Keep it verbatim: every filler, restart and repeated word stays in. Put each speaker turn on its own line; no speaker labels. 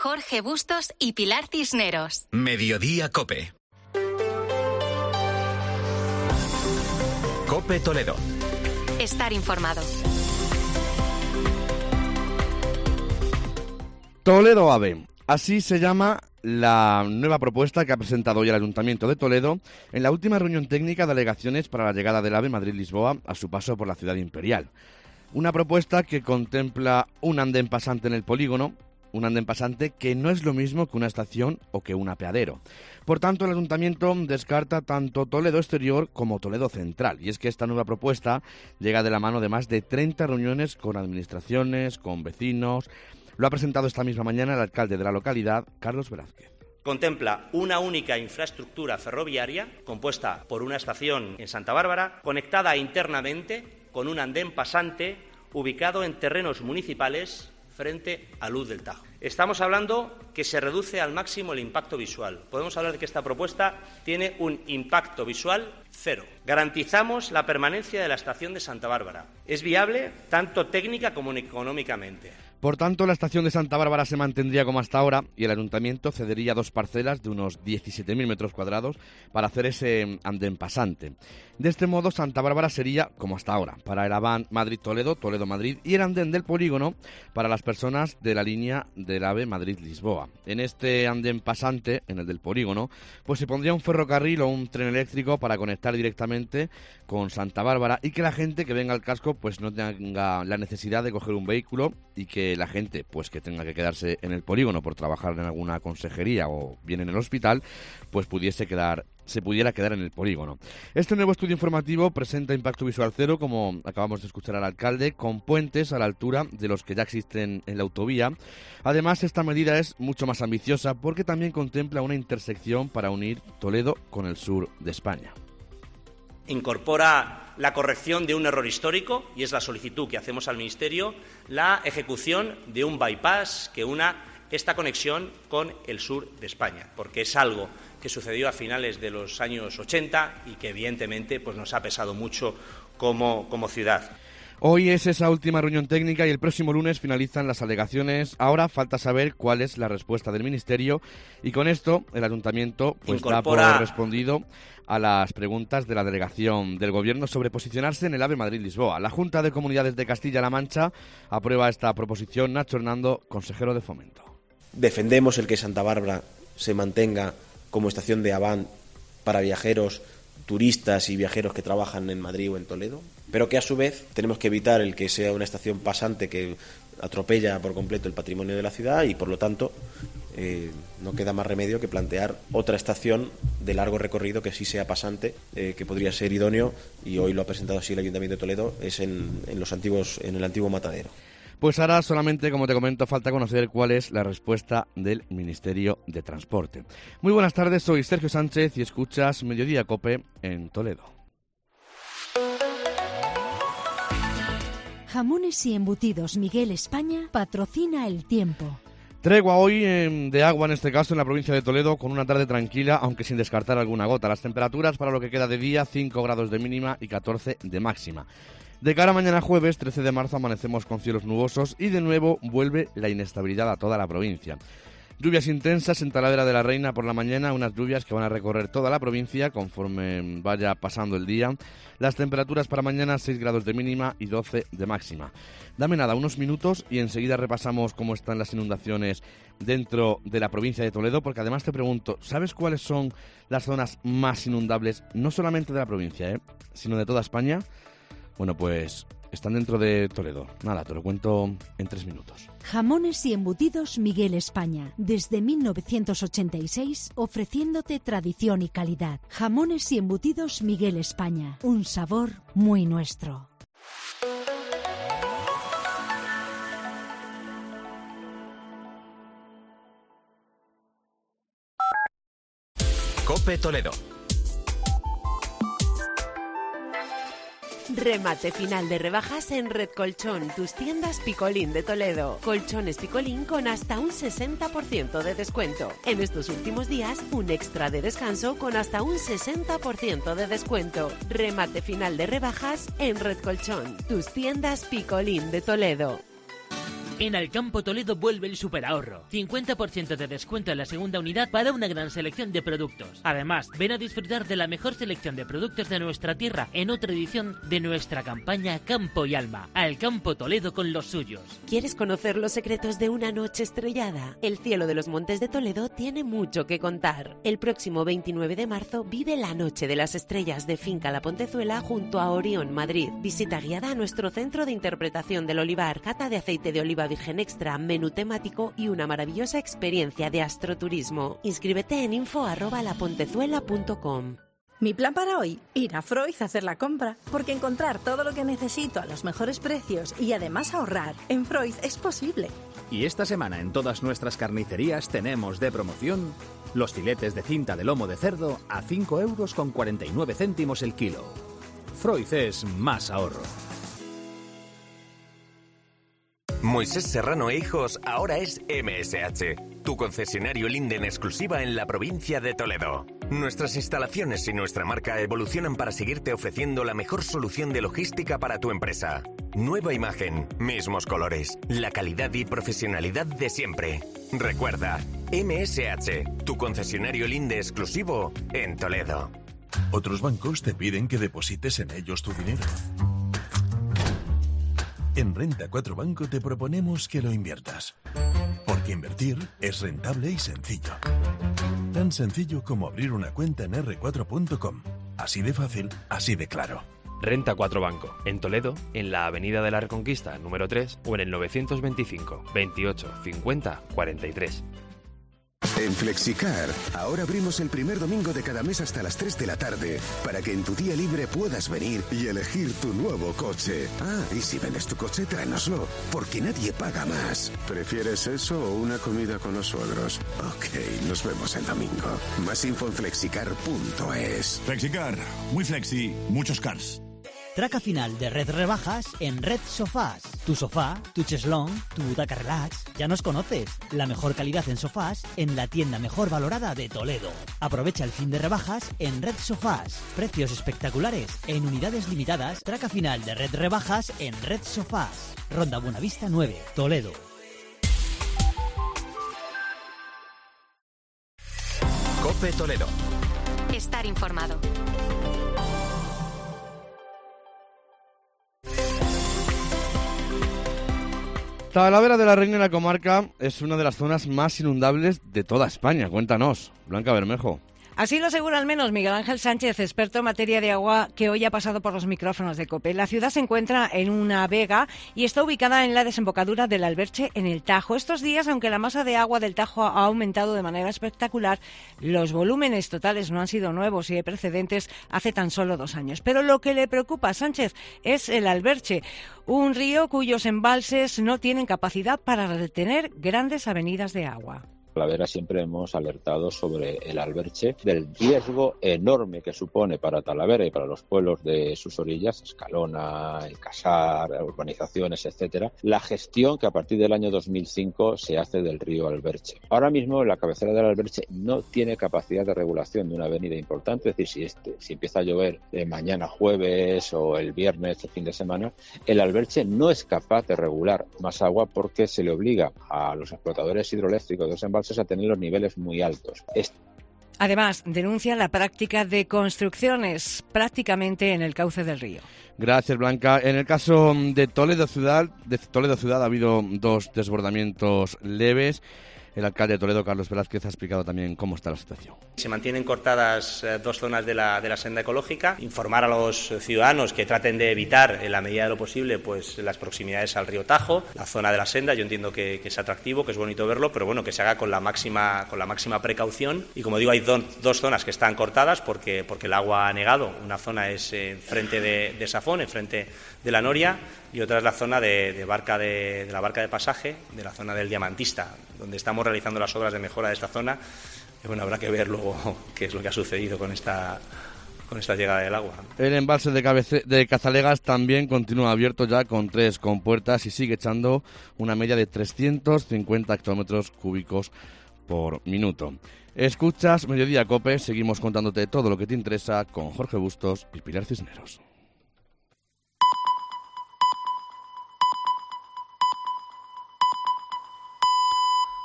Jorge Bustos y Pilar Cisneros.
Mediodía COPE. COPE Toledo.
Estar informado.
Toledo AVE. Así se llama la nueva propuesta que ha presentado hoy el Ayuntamiento de Toledo en la última reunión técnica de alegaciones para la llegada del AVE Madrid-Lisboa a su paso por la ciudad imperial. Una propuesta que contempla un andén pasante en el polígono, un andén pasante que no es lo mismo que una estación o que un apeadero. Por tanto, el Ayuntamiento descarta tanto Toledo Exterior como Toledo Central. Y es que esta nueva propuesta llega de la mano de más de treinta reuniones con administraciones, con vecinos. Lo ha presentado esta misma mañana el alcalde de la localidad, Carlos Velázquez.
Contempla una única infraestructura ferroviaria compuesta por una estación en Santa Bárbara, conectada internamente con un andén pasante ubicado en terrenos municipales frente a Luz del Tajo. Estamos hablando que se reduce al máximo el impacto visual. Podemos hablar de que esta propuesta tiene un impacto visual cero. Garantizamos la permanencia de la estación de Santa Bárbara. Es viable tanto técnica como económicamente.
Por tanto, la estación de Santa Bárbara se mantendría como hasta ahora y el Ayuntamiento cedería dos parcelas de unos diecisiete mil metros cuadrados para hacer ese andén pasante. De este modo, Santa Bárbara sería como hasta ahora, para el AVAN Madrid-Toledo, Toledo-Madrid y el andén del polígono para las personas de la línea del AVE Madrid-Lisboa. En este andén pasante, en el del polígono, pues se pondría un ferrocarril o un tren eléctrico para conectar directamente con Santa Bárbara y que la gente que venga al casco pues no tenga la necesidad de coger un vehículo y que la gente pues que tenga que quedarse en el polígono por trabajar en alguna consejería o bien en el hospital, pues pudiese quedar se pudiera quedar en el polígono. Este nuevo estudio informativo presenta impacto visual cero, como acabamos de escuchar al alcalde, con puentes a la altura de los que ya existen en la autovía. Además, esta medida es mucho más ambiciosa porque también contempla una intersección para unir Toledo con el sur de España.
Incorpora la corrección de un error histórico, y es la solicitud que hacemos al Ministerio, la ejecución de un bypass que una esta conexión con el sur de España, porque es algo que sucedió a finales de los años ochenta y que evidentemente pues nos ha pesado mucho como, como ciudad.
Hoy es esa última reunión técnica y el próximo lunes finalizan las alegaciones. Ahora falta saber cuál es la respuesta del Ministerio y con esto el Ayuntamiento pues
Incorpora...
da por respondido a las preguntas de la delegación del Gobierno sobre posicionarse en el AVE Madrid-Lisboa. La Junta de Comunidades de Castilla-La Mancha aprueba esta proposición. Nacho Hernando, consejero de Fomento.
Defendemos el que Santa Bárbara se mantenga como estación de AVAN para viajeros, turistas y viajeros que trabajan en Madrid o en Toledo, pero que a su vez tenemos que evitar el que sea una estación pasante que atropella por completo el patrimonio de la ciudad y por lo tanto eh, no queda más remedio que plantear otra estación de largo recorrido que sí sea pasante, eh, que podría ser idóneo, y hoy lo ha presentado así el Ayuntamiento de Toledo, es en, en los antiguos, en el antiguo matadero.
Pues ahora solamente, como te comento, falta conocer cuál es la respuesta del Ministerio de Transporte. Muy buenas tardes, soy Sergio Sánchez y escuchas Mediodía COPE en Toledo.
Jamones y embutidos Miguel España patrocina El Tiempo.
Tregua hoy eh, de agua, en este caso en la provincia de Toledo, con una tarde tranquila, aunque sin descartar alguna gota. Las temperaturas para lo que queda de día, cinco grados de mínima y catorce de máxima. De cara a mañana jueves, trece de marzo, amanecemos con cielos nubosos y de nuevo vuelve la inestabilidad a toda la provincia. Lluvias intensas en Talavera de la Reina por la mañana, unas lluvias que van a recorrer toda la provincia conforme vaya pasando el día. Las temperaturas para mañana, seis grados de mínima y doce de máxima. Dame nada, unos minutos y enseguida repasamos cómo están las inundaciones dentro de la provincia de Toledo, porque además te pregunto, ¿sabes cuáles son las zonas más inundables, no solamente de la provincia, eh, sino de toda España? Bueno, pues están dentro de Toledo. Nada, te lo cuento en tres minutos.
Jamones y embutidos Miguel España. Desde mil novecientos ochenta y seis, ofreciéndote tradición y calidad. Jamones y embutidos Miguel España. Un sabor muy nuestro.
COPE Toledo.
Remate final de rebajas en Red Colchón, tus tiendas Picolín de Toledo. Colchones Picolín con hasta un sesenta por ciento de descuento. En estos últimos días, un extra de descanso con hasta un sesenta por ciento de descuento. Remate final de rebajas en Red Colchón, tus tiendas Picolín de Toledo.
En Alcampo Toledo vuelve el superahorro. cincuenta por ciento de descuento en la segunda unidad para una gran selección de productos. Además, ven a disfrutar de la mejor selección de productos de nuestra tierra en otra edición de nuestra campaña Campo y Alma. Alcampo Toledo con los suyos.
¿Quieres conocer los secretos de una noche estrellada? El cielo de los Montes de Toledo tiene mucho que contar. El próximo veintinueve de marzo vive la Noche de las Estrellas de Finca La Pontezuela junto a Orión, Madrid. Visita guiada a nuestro centro de interpretación del olivar, cata de aceite de oliva virgen extra, menú temático y una maravillosa experiencia de astroturismo. Inscríbete en info arroba lapontezuela punto com.
Mi plan para hoy, ir a Freud a hacer la compra, porque encontrar todo lo que necesito a los mejores precios y además ahorrar en Freud es posible.
Y esta semana en todas nuestras carnicerías tenemos de promoción los filetes de cinta de lomo de cerdo a cinco euros con cuarenta y nueve céntimos el kilo. Freud es más ahorro.
Moisés Serrano e Hijos ahora es M S H, tu concesionario Linde en exclusiva en la provincia de Toledo. Nuestras instalaciones y nuestra marca evolucionan para seguirte ofreciendo la mejor solución de logística para tu empresa. Nueva imagen, mismos colores, la calidad y profesionalidad de siempre. Recuerda, M S H, tu concesionario Linde exclusivo en Toledo.
Otros bancos te piden que deposites en ellos tu dinero. En Renta cuatro Banco te proponemos que lo inviertas. Porque invertir es rentable y sencillo. Tan sencillo como abrir una cuenta en erre cuatro punto com. Así de fácil, así de claro.
Renta cuatro Banco, en Toledo, en la Avenida de la Reconquista, número tres, o en el novecientos veinticinco, veintiocho, cincuenta, cuarenta y tres.
En Flexicar, ahora abrimos el primer domingo de cada mes hasta las tres de la tarde, para que en tu día libre puedas venir y elegir tu nuevo coche. Ah, y si vendes tu coche, tráenoslo, porque nadie paga más. ¿Prefieres eso o una comida con los suegros? Ok, nos vemos el domingo. Más info en flexicar punto es.
Flexicar, muy flexi, muchos cars.
Traca final de Red Rebajas en Red Sofás. Tu sofá, tu cheslón, tu butaca relax. Ya nos conoces. La mejor calidad en sofás en la tienda mejor valorada de Toledo. Aprovecha el fin de rebajas en Red Sofás. Precios espectaculares en unidades limitadas. Traca final de Red Rebajas en Red Sofás. Ronda Buenavista nueve, Toledo.
COPE Toledo.
Estar informado.
Talavera de la Reina y la comarca es una de las zonas más inundables de toda España. Cuéntanos, Blanca Bermejo.
Así lo asegura al menos Miguel Ángel Sánchez, experto en materia de agua, que hoy ha pasado por los micrófonos de COPE. La ciudad se encuentra en una vega y está ubicada en la desembocadura del Alberche, en el Tajo. Estos días, aunque la masa de agua del Tajo ha aumentado de manera espectacular, los volúmenes totales no han sido nuevos y precedentes hace tan solo dos años. Pero lo que le preocupa a Sánchez es el Alberche, un río cuyos embalses no tienen capacidad para retener grandes avenidas de agua.
Talavera siempre hemos alertado sobre el Alberche, del riesgo enorme que supone para Talavera y para los pueblos de sus orillas, Escalona, El Casar, urbanizaciones, etcétera, la gestión que a partir del año dos mil cinco se hace del río Alberche. Ahora mismo la cabecera del Alberche no tiene capacidad de regulación de una avenida importante, es decir, si, este, si empieza a llover eh, mañana jueves o el viernes, el fin de semana, el Alberche no es capaz de regular más agua porque se le obliga a los explotadores hidroeléctricos de los embalses a tener los niveles muy altos. Es...
Además, denuncia la práctica de construcciones prácticamente en el cauce del río.
Gracias, Blanca. En el caso de Toledo Ciudad, de Toledo Ciudad ha habido dos desbordamientos leves. El alcalde de Toledo, Carlos Velázquez, ha explicado también cómo está la situación.
Se mantienen cortadas eh, dos zonas de la, de la senda ecológica. Informar a los ciudadanos que traten de evitar, en la medida de lo posible, pues las proximidades al río Tajo, la zona de la senda. Yo entiendo que, que es atractivo, que es bonito verlo, pero bueno, que se haga con la máxima, con la máxima precaución. Y como digo, hay do, dos zonas que están cortadas porque, porque el agua ha negado. Una zona es enfrente de, de Safón, enfrente de la Noria, y otra es la zona de, de, barca de, de la barca de pasaje, de la zona del Diamantista, donde estamos realizando las obras de mejora de esta zona. Y bueno, habrá que ver luego qué es lo que ha sucedido con esta, con esta llegada del agua.
El embalse de, Cabece- de Cazalegas también continúa abierto ya con tres compuertas y sigue echando una media de trescientos cincuenta hectómetros cúbicos por minuto. Escuchas Mediodía COPE, seguimos contándote todo lo que te interesa con Jorge Bustos y Pilar Cisneros.